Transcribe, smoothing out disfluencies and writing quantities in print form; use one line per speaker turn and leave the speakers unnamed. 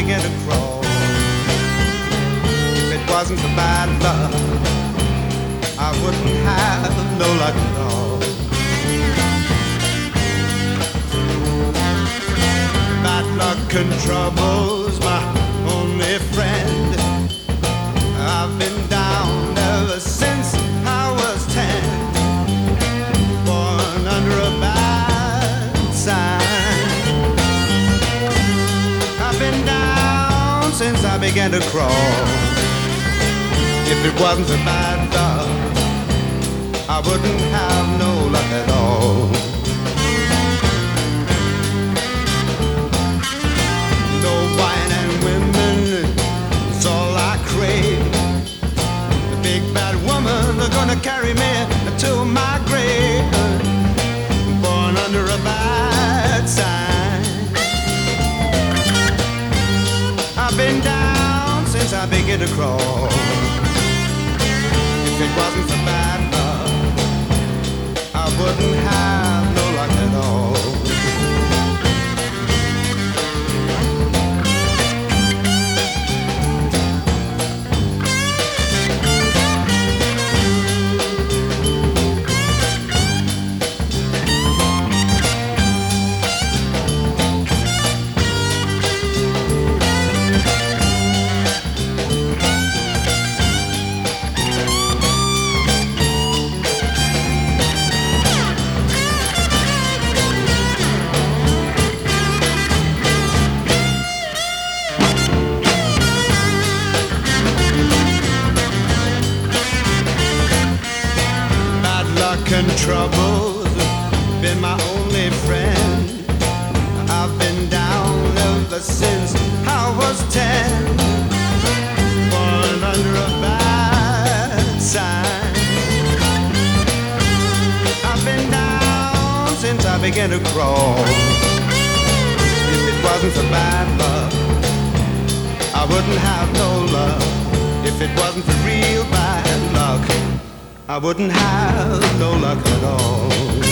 began to crawl. If it wasn't for bad luck, I wouldn't have no luck at all. Bad luck and trouble's my only friend. I've been down ever since I was 10, born under a bad sign. I've been down since I began to crawl. If it wasn't for bad luck, I wouldn't have no luck at all. No wine and women is all I crave. The big bad woman are gonna carry me to my grave, born under a bad sign. I've been down since I began to crawl. If it wasn't for bad luck, I wouldn't have no luck at all. And trouble's been my only friend. I've been down ever since I was 10, born under a bad sign. I've been down since I began to crawl. If it wasn't for bad luck, I wouldn't have no luck. If it wasn't for real bad luck, I wouldn't have no luck at all.